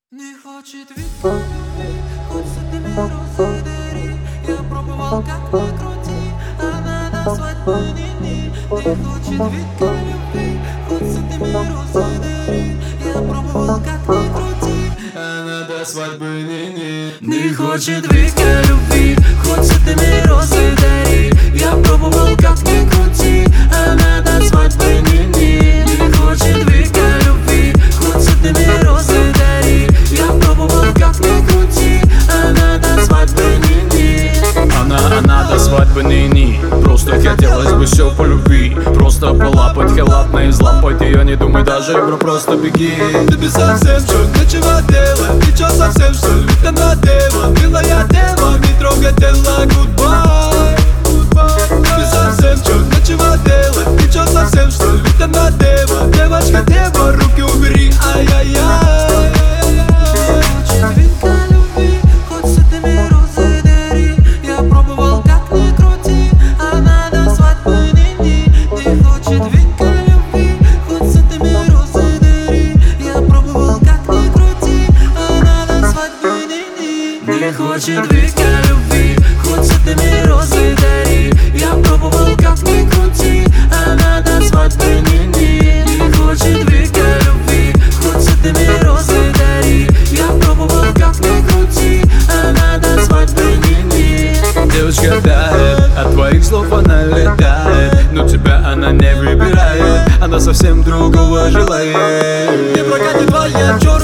Не хочет ведь любви, хоть с этими розы дари. Я пробовал как ни крути, она на свадьбу не хочет ведь любви, хоть с этими розы дари. Я пробовал как ни крути, она до свадьбы не хочет ведь любви, хоть с этими розы дари. Я пробовал как ни крути, она до свадьбы не хочет ведь любви, хоть с этими розы дари. Я пробовал как ни крути, она до свадьбы не Она до свадьбы не просто хотелось бы все по любви. Просто полапать халатно и взлапать ее, не думай даже, бро, просто беги. Ты без совсем, что нечего делать. Ты чё совсем, что ли, ты на дева? Милая дева, не трогай тело, goodbye. Ты без совсем, что нечего делать. Ты чё совсем, что ли, ты на дева? Девочка, дева, руки убери, ай-яй-яй. хочет винка любви, хоть с этими розы дари. Я пробовал как ни крути, она до свадьбы не хочет винка любви, хоть с этими розы дари. Я пробовал как ни крути, она до свадьбы не хочет винка любви, хоть с этими розы дари. Я пробовал как ни крути, она до свадьбы не хочет винка любви, хоть с этими розы дари. Я пробовал как ни крути, она до свадьбы не Девочка тает, от твоих слов она летает, но тебя она не выбирает, она совсем другого желает. Не прокатит твоя чёрная